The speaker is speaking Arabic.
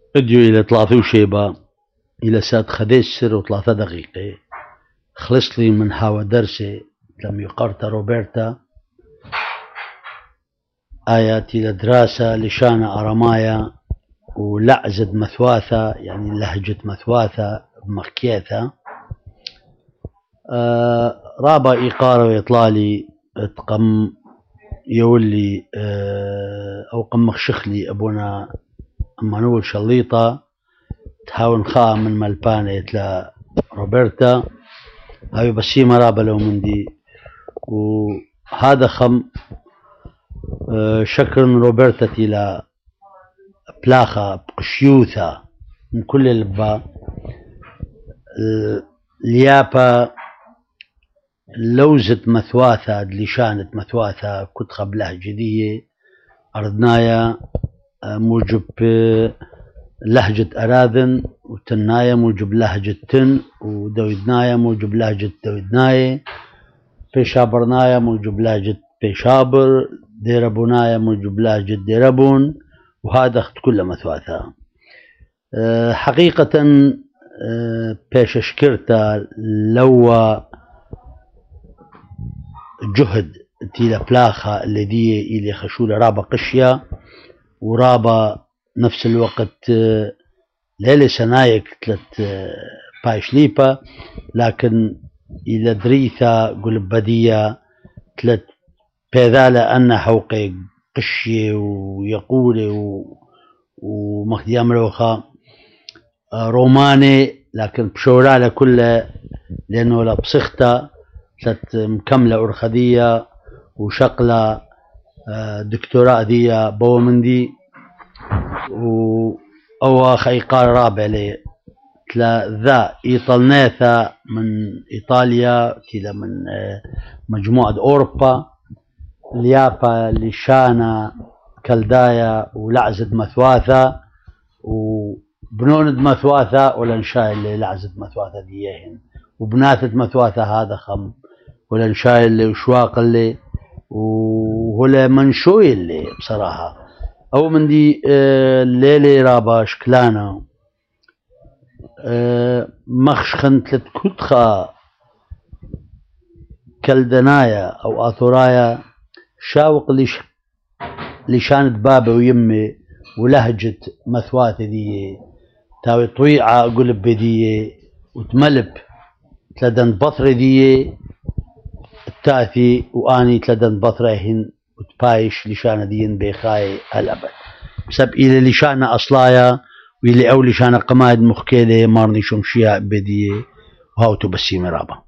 اديو إلى 3 شيبة إلى سات 11 و3 دقيقة. خلص لي من هاو درسي لم يقرت روبرتا آيات إلى دراسة لشانة أرمايا ولعزد مثواثة، يعني لهجة مثواثة مخكيثة. رابا إيقارة ويطلالي تقم يولي أو قم مخشخلي أبونا أمانويل شليطة تحاول خا من ملبانة يتلا روبرتا هاي بسيمة رابا لو من دي. وهذا خم شكر روبرتا تلا بلاخة بقشيوثة من كل البا ليابا لوزة مثواثة لشانة مثواثة كتخة بلهجة دي أردنايا موجب لهجة أراذن، وتنايا موجب لهجة تن، ودويدنايا موجب لهجة دويدنايا، بيشابرنايا موجب لهجة بيشابر، ديربونايا موجب لهجة ديربون. وهذا كله مثواثة. حقيقة بيش شكرتا لو جهد تيلا بلاخة الذي إلي خشولة رابا قشية ورابا نفس الوقت ليلة سنايك تلت بايش ليبا، لكن إلى دريثة قلبدية تلت بيذالة أن حوقي قشية ويقول ومخدي أمروخا روماني، لكن بشورالة كلها لأنه لا بصخته تلت مكملة أرخدية وشقلة دكتوراه دي بومندي أو خيقار رابع لي تلا ذا إيطالناثا من إيطاليا كذا من مجموعة أوروبا ليابا لشانا كالدايا ولعزة مثواثة وبنوند مثواثة ولنشاي اللي لعزة مثواثة ديهن وبناثة مثواثة هذا خم ولنشاي اللي وشواق اللي وهلا منشوي اللي بصراحة أو من دي الليلة رابا شكلانا مخشخن تلت كتخة كالدنايا أو آثورايا شاوق لشانت بابا ويمي ولهجة مثواثة دي تاوي طويعة قلب دي وتملب تلدن بطر دي التاثي واني تلدن بطرهن وتبايش لشانة دين بيخاي الأبد بسبب إلى لشانة أصلايا وإلى أو لشانة قماد مخكيلة مارني شمشيا بدي وهاوتو بسيمة رابا.